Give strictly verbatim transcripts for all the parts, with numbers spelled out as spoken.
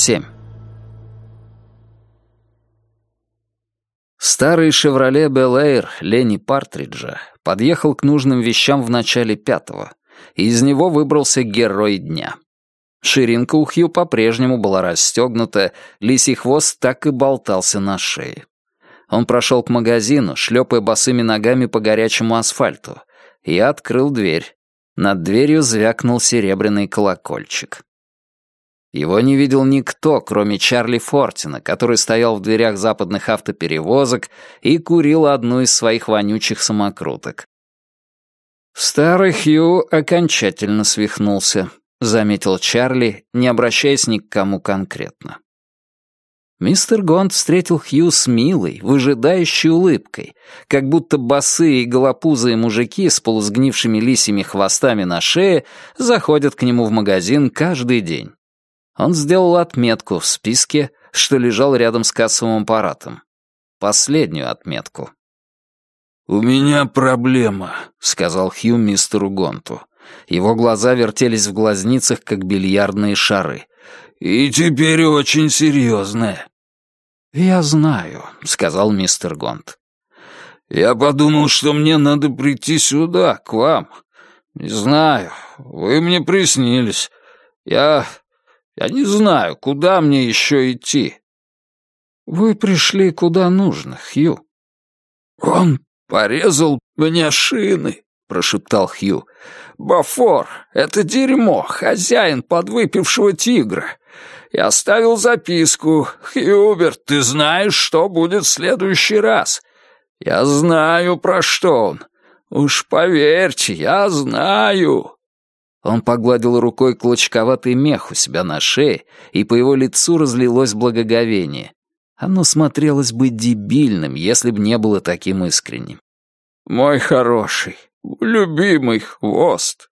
семь. Старый «Шевроле Бел-Эйр» Ленни Партриджа подъехал к нужным вещам в начале пятого, и из него выбрался герой дня. Ширинка у Хью по-прежнему была расстегнута, лисий хвост так и болтался на шее. Он прошел к магазину, шлепая босыми ногами по горячему асфальту, и открыл дверь. Над дверью звякнул серебряный колокольчик. Его не видел никто, кроме Чарли Фортина, который стоял в дверях западных автоперевозок и курил одну из своих вонючих самокруток. «Старый Хью окончательно свихнулся», — заметил Чарли, не обращаясь ни к кому конкретно. Мистер Гонт встретил Хью с милой, выжидающей улыбкой, как будто босые и голопузые мужики с полусгнившими лисьими хвостами на шее заходят к нему в магазин каждый день. Он сделал отметку в списке, что лежал рядом с кассовым аппаратом. Последнюю отметку. «У меня проблема», — сказал Хью мистеру Гонту. Его глаза вертелись в глазницах, как бильярдные шары. «И теперь очень серьезная». «Я знаю», — сказал мистер Гонт. «Я подумал, что мне надо прийти сюда, к вам. Не знаю, вы мне приснились. Я... я не знаю, куда мне еще идти». «Вы пришли куда нужно, Хью». «Он порезал мне шины», — прошептал Хью. «Бафор, это дерьмо, хозяин подвыпившего тигра. Я оставил записку. Хьюберт, ты знаешь, что будет в следующий раз? Я знаю, про что он. Уж поверьте, я знаю». Он погладил рукой клочковатый мех у себя на шее, и по его лицу разлилось благоговение. Оно смотрелось бы дебильным, если б не было таким искренним. «Мой хороший, любимый хвост».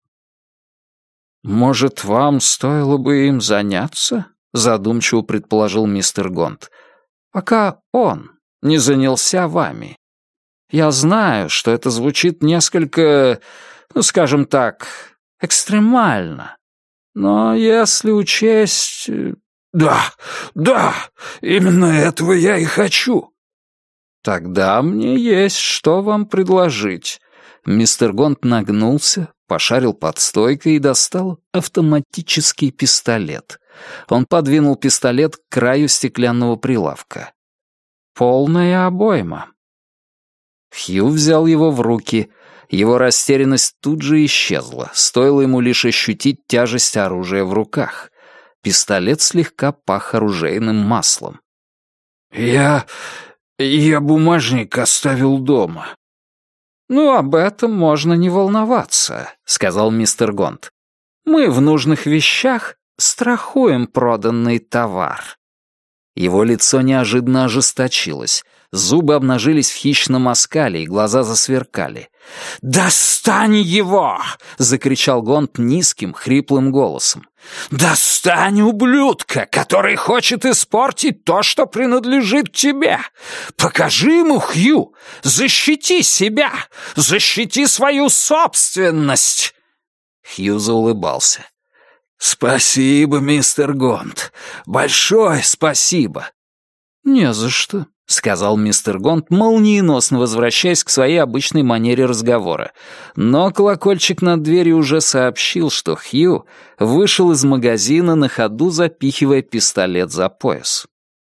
«Может, вам стоило бы им заняться?» — задумчиво предположил мистер Гонт. «Пока он не занялся вами. Я знаю, что это звучит несколько, ну, скажем так, экстремально. Но если учесть...» «Да, да, именно этого я и хочу». «Тогда мне есть что вам предложить». Мистер Гонт нагнулся, пошарил под стойкой и достал автоматический пистолет. Он подвинул пистолет к краю стеклянного прилавка. «Полная обойма». Хью взял его в руки. Его растерянность тут же исчезла, стоило ему лишь ощутить тяжесть оружия в руках. Пистолет слегка пах оружейным маслом. «Я... я бумажник оставил дома». «Ну, об этом можно не волноваться», — сказал мистер Гонт. «Мы в нужных вещах страхуем проданный товар». Его лицо неожиданно ожесточилось. Зубы обнажились в хищном оскале, и глаза засверкали. «Достань его!» — закричал Гонт низким, хриплым голосом. «Достань ублюдка, который хочет испортить то, что принадлежит тебе! Покажи ему, Хью! Защити себя! Защити свою собственность!» Хью заулыбался. «Спасибо, мистер Гонт. Большое спасибо». «Не за что», — сказал мистер Гонт, молниеносно возвращаясь к своей обычной манере разговора. Но колокольчик над дверью уже сообщил, что Хью вышел из магазина, на ходу запихивая пистолет за пояс.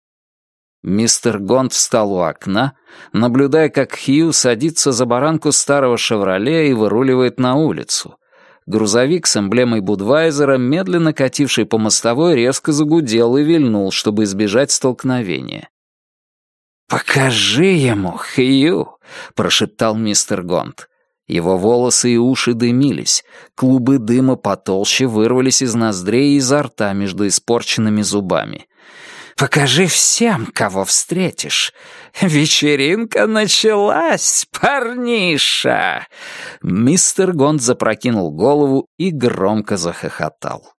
Мистер Гонт встал у окна, наблюдая, как Хью садится за баранку старого «Шевроле» и выруливает на улицу. Грузовик с эмблемой Будвайзера, медленно кативший по мостовой, резко загудел и вильнул, чтобы избежать столкновения. «Покажи ему, Хью!» — прошептал мистер Гонт. Его волосы и уши дымились, клубы дыма потолще вырвались из ноздрей и изо рта между испорченными зубами. «Покажи всем, кого встретишь. Вечеринка началась, парниша!» Мистер Гонт запрокинул голову и громко захохотал.